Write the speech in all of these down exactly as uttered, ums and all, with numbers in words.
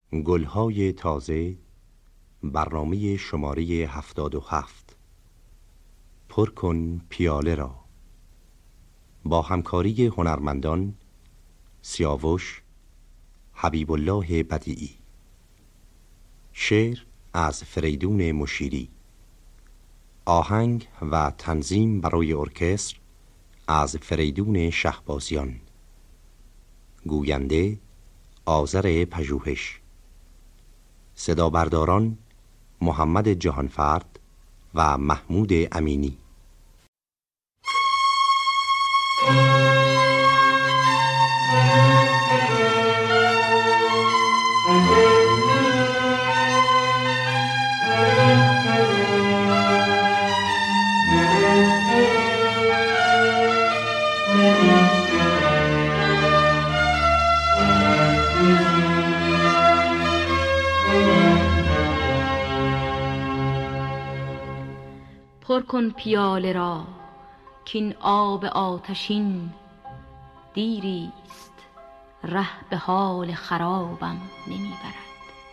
گلهای تازه، برنامه شماره هفتاد و هفت. پر کن پیاله را، با همکاری هنرمندان سیاوش، حبیب الله بدیعی. شعر از فریدون مشیری. آهنگ و تنظیم برای ارکستر از فریدون شهبازیان. گوینده آذر پژوهش. صدا برداران محمد جهانفرد و محمود امینی. پر کن پیاله را کین آب آتشین، دیریست ره به حال خرابم نمیبرد.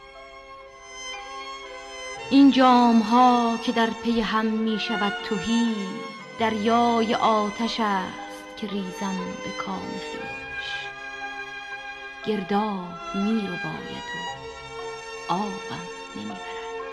این جام ها که در پی هم می شود تهی، دریای آتش است که ریزم به کام خویش. گرداب می رو باید و آبم نمیبرد.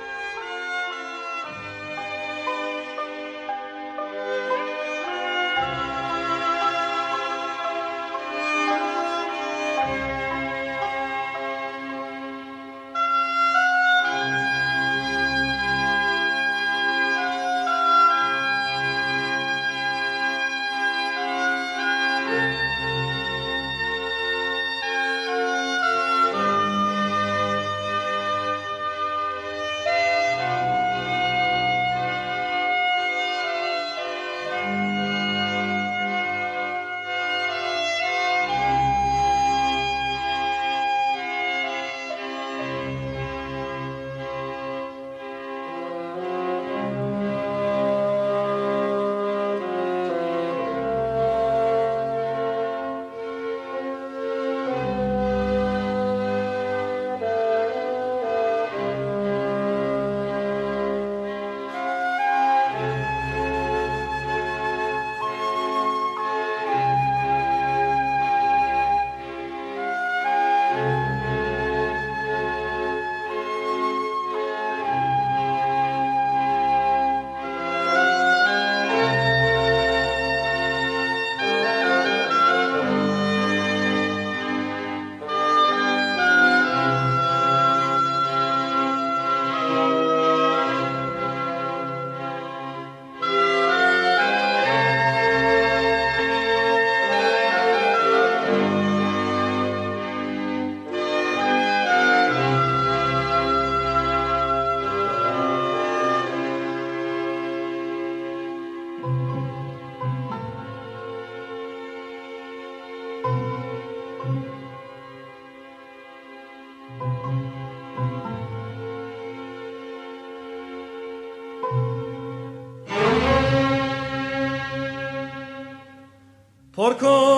پر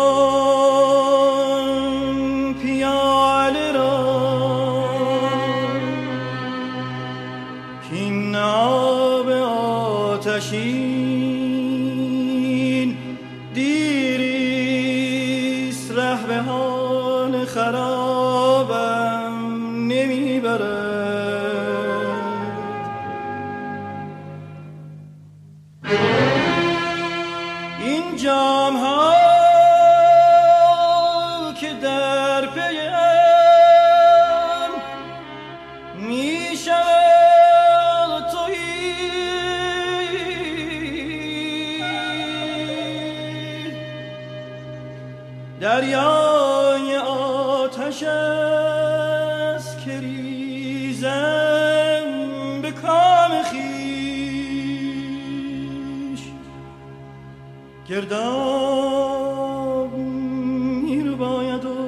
کن پیاله را کین آب آتشین، دیریست ره به حال خرابم نمیبرد. این جام ها دریای آتش است که ریزم به کام خویش. گرداب می رو باید و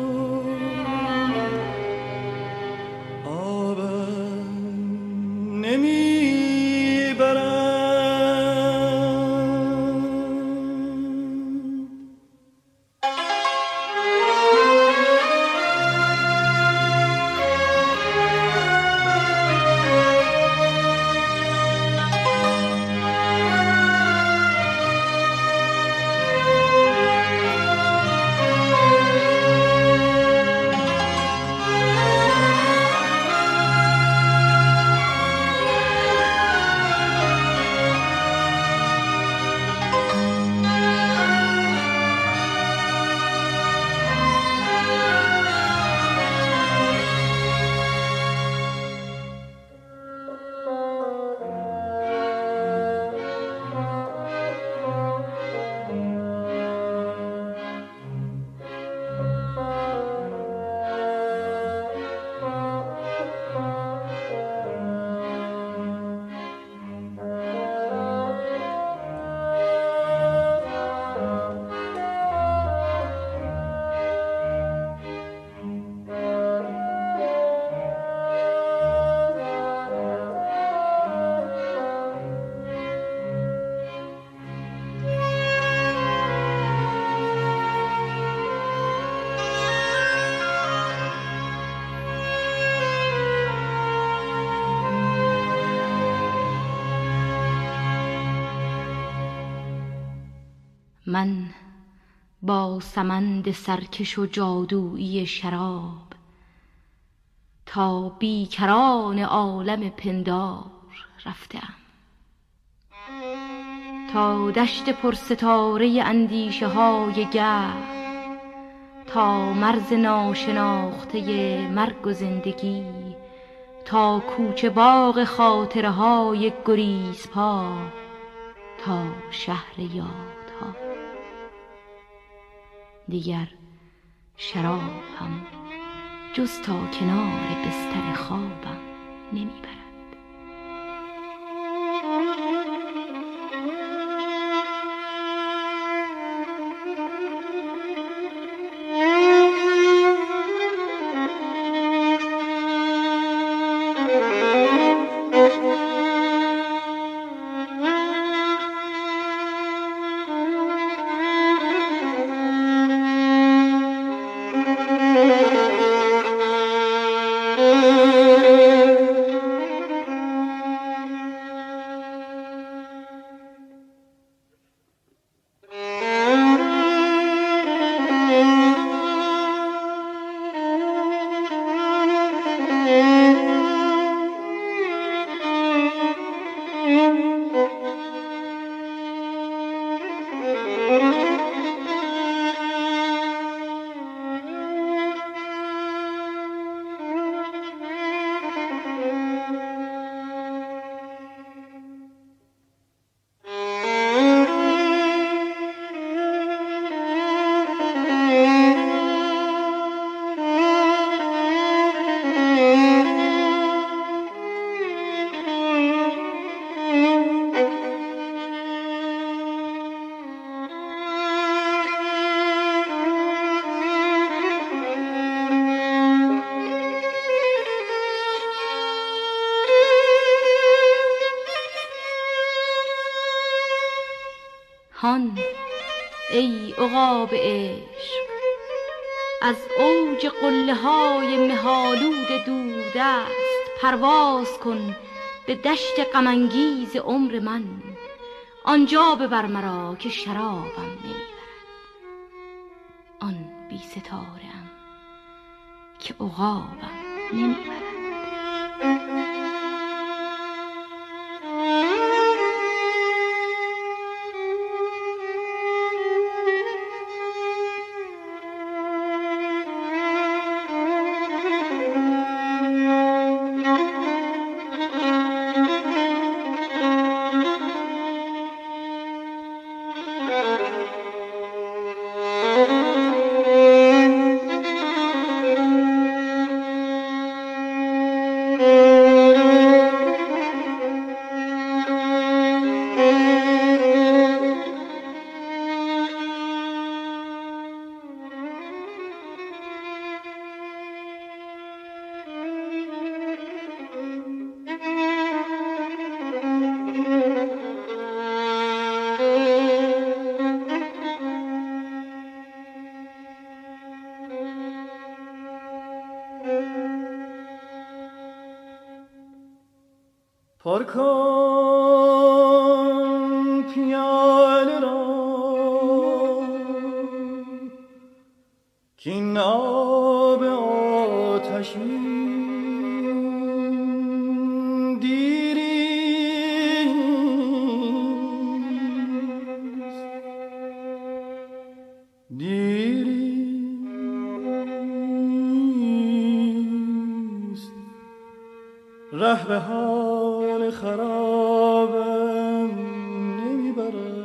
آبم نمیبرد. من با سمند سرکش و جادویی شراب تا بیکران عالم پندار رفتم، تا دشت پرستاره اندیشه های گرم، تا مرز ناشناخته مرگ و زندگی، تا کوچه باغ خاطره های گریزپا، تا شهر یادها. دیگر شراب هم جز تا کنار بستر خوابم نمیبرد. هان ای عقاب عشق، از اوج قله های مه‌آلود دوردست پرواز کن به دشت غم‌انگیز عمر من. آنجا ببر مرا که شرابم نمیبرد، آن بی ستاره ام که عقابم نمیبرد. پر کن پیاله را کاین آب آتشین دیریست، دیریست ره به حال خرابم نمیبرد.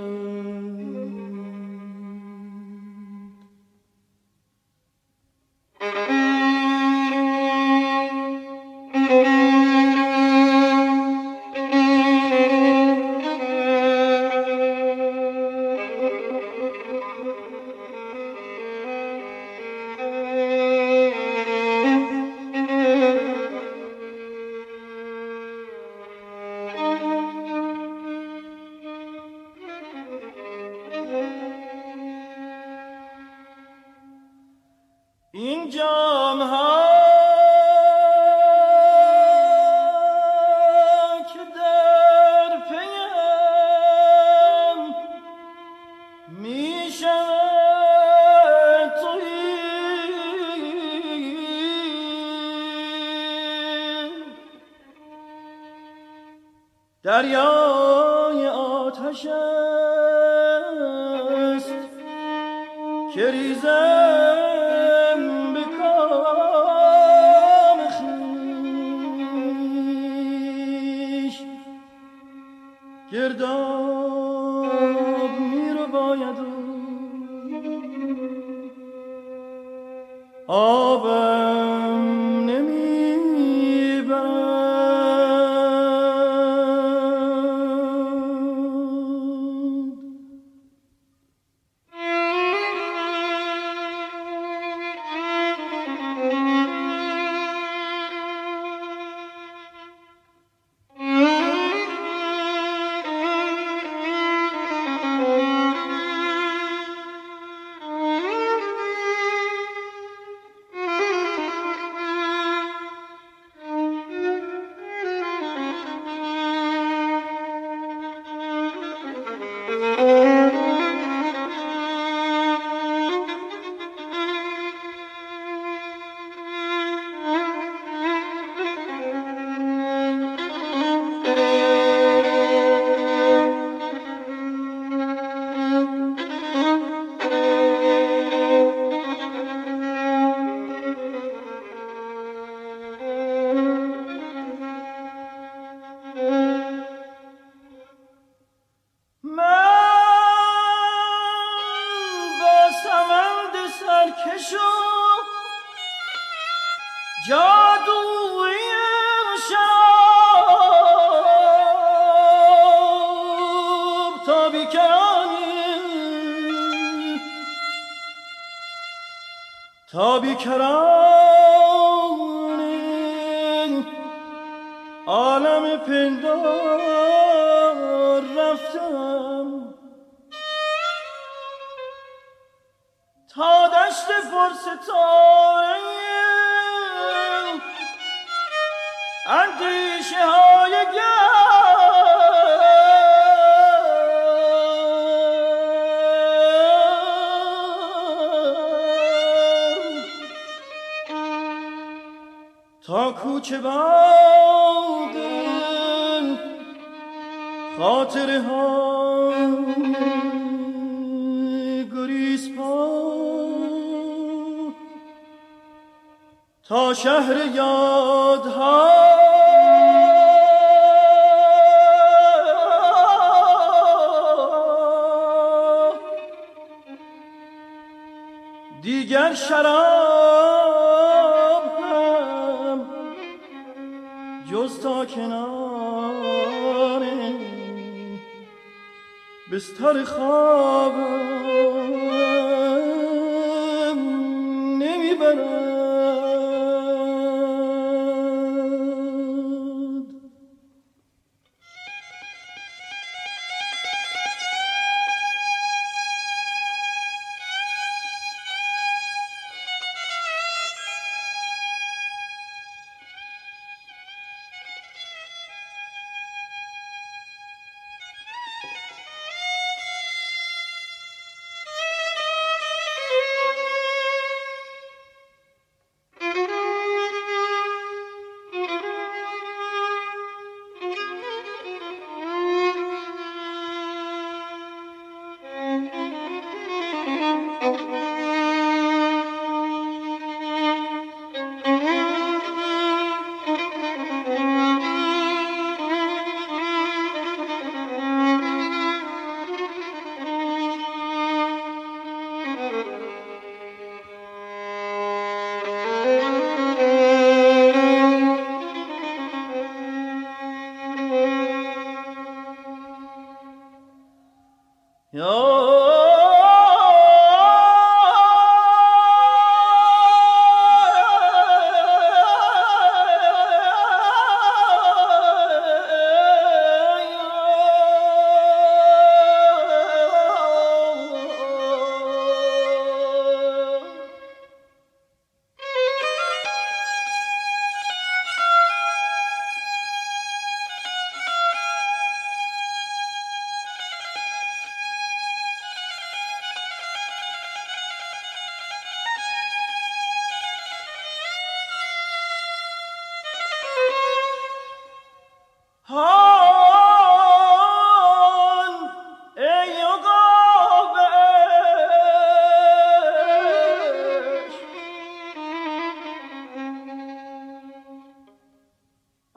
دریای آتش است که ریزم به کام خویش، گرداب می رو باید آبم نمی برد. تا بیکران عالم پندار رفتم، تا دشت پرستاره اندیشه های تا کوچه باغ خاطره ها گریز پا، تا شهر یادها دیگر شراب هم جز تا کنار بستر خوابم نمیبرم.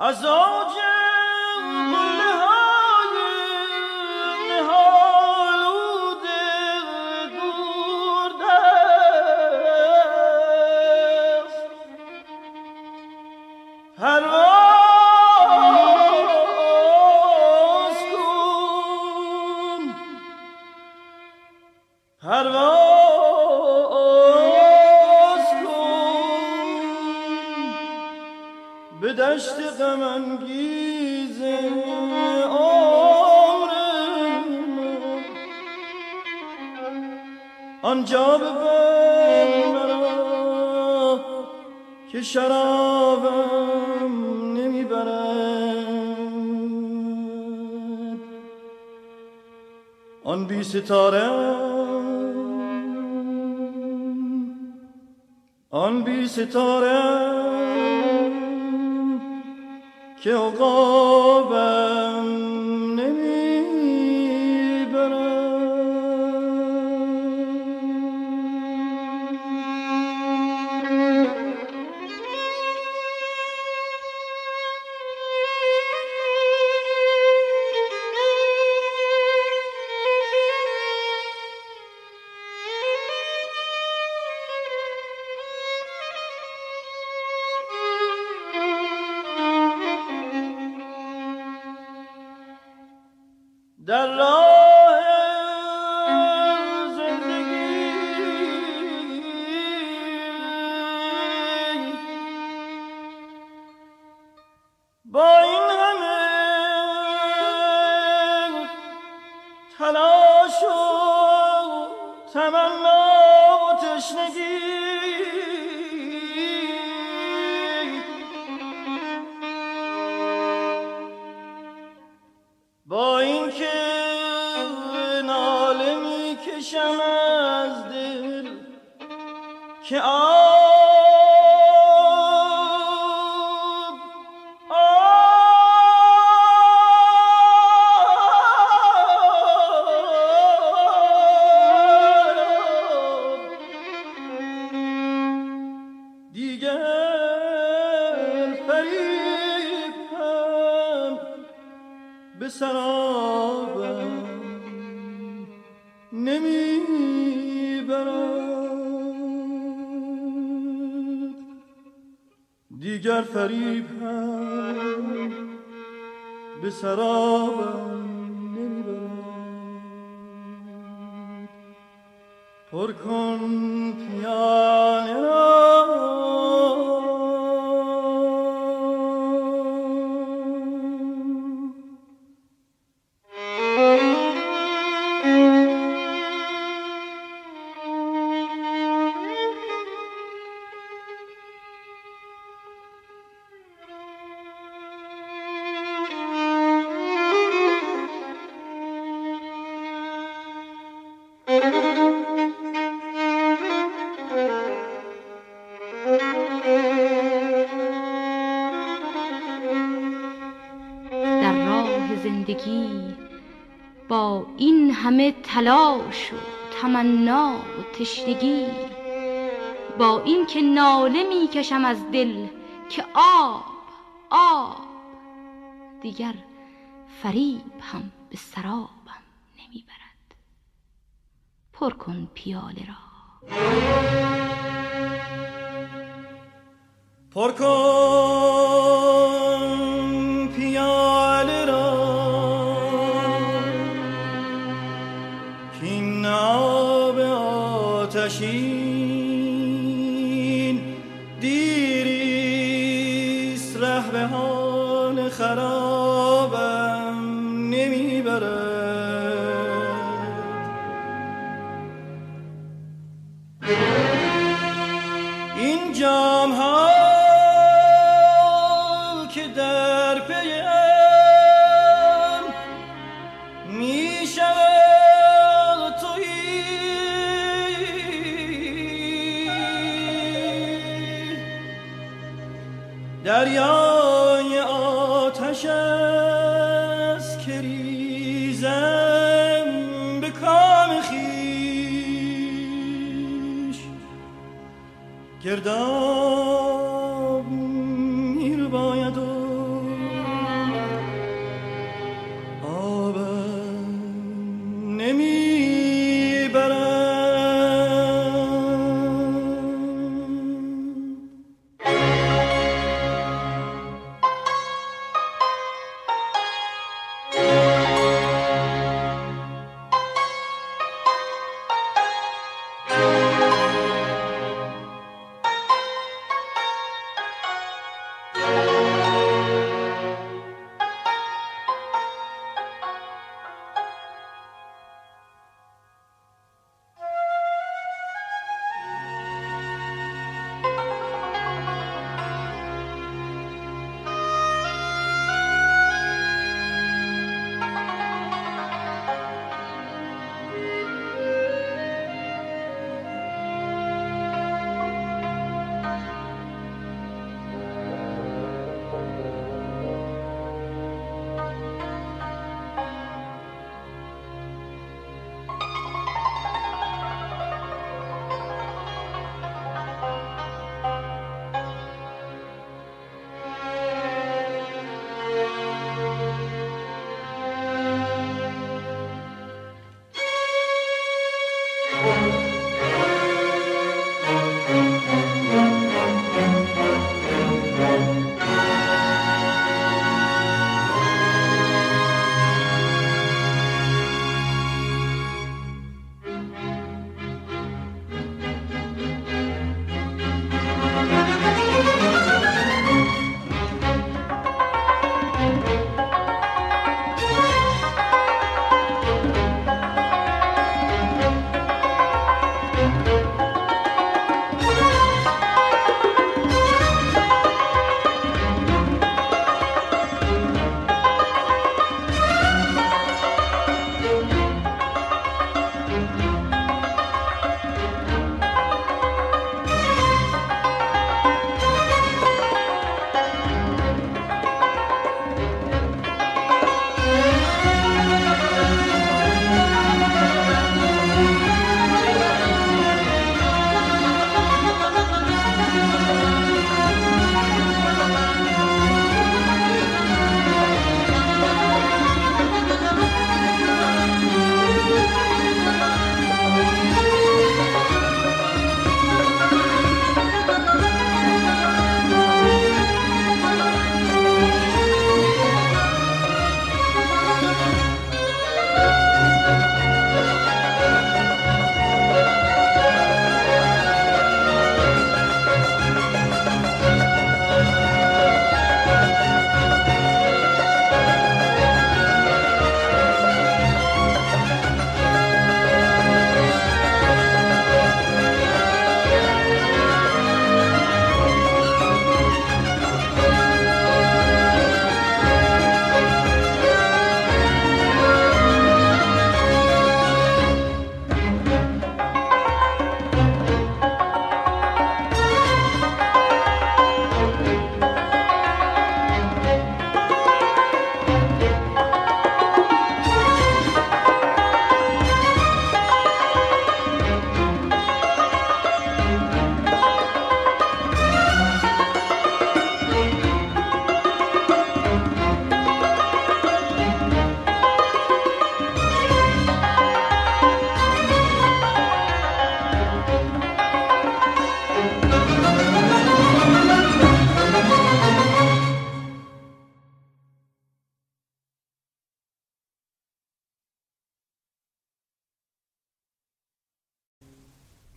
از اوج قله های نهالود دور دست پرواز کن پرواز کن به دشت غم انگیز عمر من آنجا ببر مرا که شرابم نمیبرد آن بی ستاره آن بی ستاره که عقابم نمیبرد در راه زندگی با این همه تلاش و تمنا و تشنگی با این که ناله می کشم از دل که آب آب دیگر فریب هم به سرابم نمیبرد دیگر فریب هم به سرابم نمیبرد پر کن پیاله را زندگی با این همه تلاش و تمنا و تشنگی با این که ناله می کشم از دل که آب آب دیگر فریب هم به سرابم نمیبرد پر کن پیاله را پر کن پیاله را کین آب آتشین دیریست ره به حال خرابم نمیبرد این جام ها که در پیم می شود تویی دریای آتش است که ریزم به کام خویش گرداب میر باید و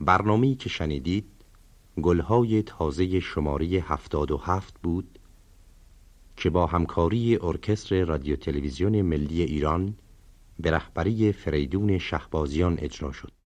برنامه‌ای که شنیدید گلهای تازه شماره هفتاد و هفت بود که با همکاری ارکستر رادیو تلویزیون ملی ایران به رهبری فریدون شهبازیان اجرا شد.